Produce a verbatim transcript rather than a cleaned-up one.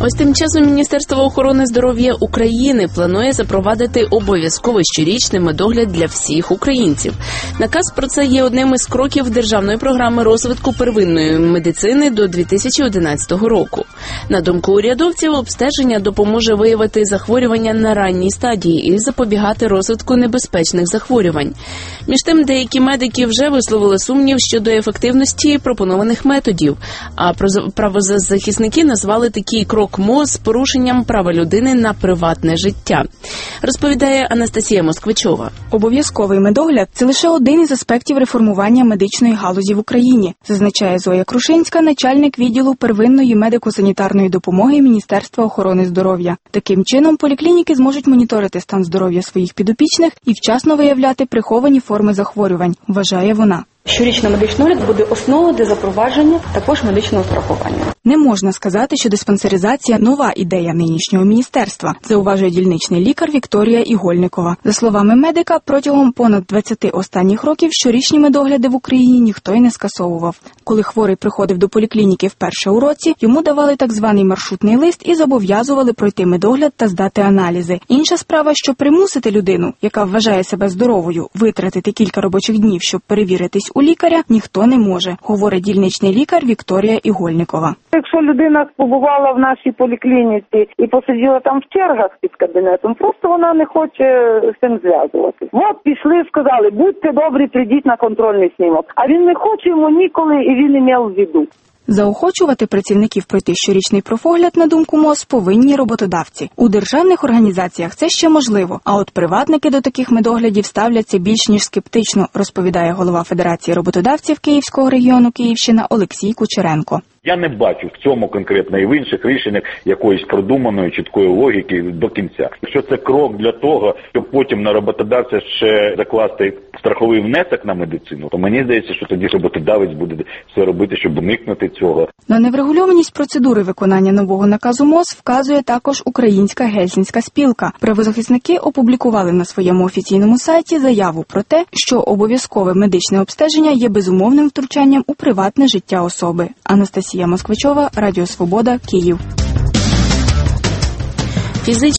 Ось тим часом Міністерство охорони здоров'я України планує запровадити обов'язковий щорічний медогляд для всіх українців. Наказ про це є одним із кроків державної програми розвитку первинної медицини до дві тисячі одинадцятого року. На думку урядовців, обстеження допоможе виявити захворювання на ранній стадії і запобігати розвитку небезпечних захворювань. Між тим, деякі медики вже висловили сумнів щодо ефективності пропонованих методів, а правозахисники назвали такий крок МОЗ порушенням права людини на приватне життя. Розповідає Анастасія Москвичова. Обов'язковий медогляд – це лише один із аспектів реформування медичної галузі в Україні, зазначає Зоя Крушинська, начальник відділу первинної медико-санітарної допомоги Міністерства охорони здоров'я. Таким чином, поліклініки зможуть моніторити стан здоров'я своїх підопічних і вчасно виявляти приховані форми захворювань, вважає вона. Щорічний медичний огляд буде основою для запровадження також медичного страхування. Не можна сказати, що диспансеризація – нова ідея нинішнього міністерства, зауважує дільничний лікар Вікторія Ігольникова. За словами медика, протягом понад двадцяти останніх років щорічні медогляди в Україні ніхто й не скасовував. Коли хворий приходив до поліклініки вперше у році, йому давали так званий маршрутний лист і зобов'язували пройти медогляд та здати аналізи. Інша справа, що примусити людину, яка вважає себе здоровою, витратити кілька робочих днів, щоб перевіритись у лікаря, ніхто не може, говорить дільничний лікар Вікторія Ігольникова. Якщо людина побувала в нашій поліклініці і посиділа там в чергах під кабінетом, просто вона не хоче з цим зв'язуватися. От пішли, сказали, будьте добрі, прийдіть на контрольний снімок. А він не хоче, йому ніколи, і він не мав в виду. Заохочувати працівників пройти щорічний профогляд, на думку МОЗ, повинні роботодавці. У державних організаціях це ще можливо, а от приватники до таких медоглядів ставляться більш ніж скептично, розповідає голова Федерації роботодавців Київського регіону Київщина Олексій Кучеренко. Я не бачу в цьому конкретно і в інших рішеннях якоїсь продуманої, чіткої логіки до кінця. Якщо це крок для того, щоб потім на роботодавця ще закласти страховий внесок на медицину, то мені здається, що тоді роботодавець буде все робити, щоб уникнути цього. На неврегульованість процедури виконання нового наказу МОЗ вказує також Українська Гельсінська спілка. Правозахисники опублікували на своєму офіційному сайті заяву про те, що обов'язкове медичне обстеження є безумовним втручанням у приватне життя особи. Анастасія Москвичова, Радіо Свобода, Київ.